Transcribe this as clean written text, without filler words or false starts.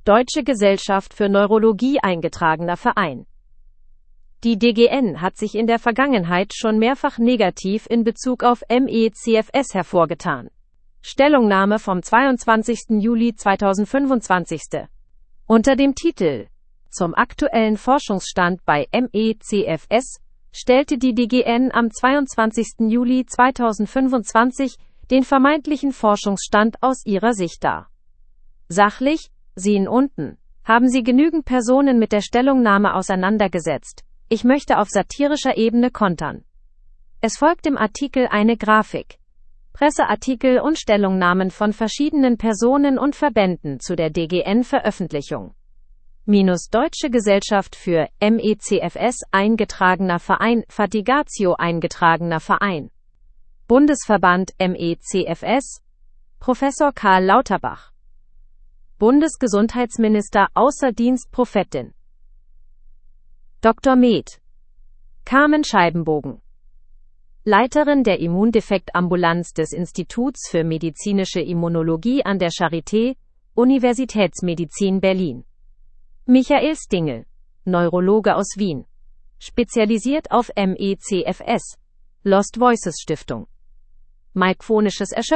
Deutsche Gesellschaft für Neurologie eingetragener Verein. Die DGN hat sich in der Vergangenheit schon mehrfach negativ in Bezug auf ME/CFS hervorgetan. Stellungnahme vom 22. Juli 2025. Unter dem Titel Zum aktuellen Forschungsstand bei ME/CFS stellte die DGN am 22. Juli 2025 den vermeintlichen Forschungsstand aus ihrer Sicht dar. Sachlich, sehen unten, haben sie genügend Personen mit der Stellungnahme auseinandergesetzt. Ich möchte auf satirischer Ebene kontern. Es folgt im Artikel eine Grafik. Presseartikel und Stellungnahmen von verschiedenen Personen und Verbänden zu der DGN-Veröffentlichung. Deutsche Gesellschaft für ME/CFS eingetragener Verein, Fatigatio eingetragener Verein. Bundesverband ME/CFS, Professor Karl Lauterbach. Bundesgesundheitsminister außer Dienst Prophetin Dr. Med. Carmen Scheibenbogen. Leiterin der Immundefektambulanz des Instituts für medizinische Immunologie an der Charité, Universitätsmedizin Berlin. Michael Stingel, Neurologe aus Wien. Spezialisiert auf ME/CFS, Lost Voices Stiftung. Mike Phonisches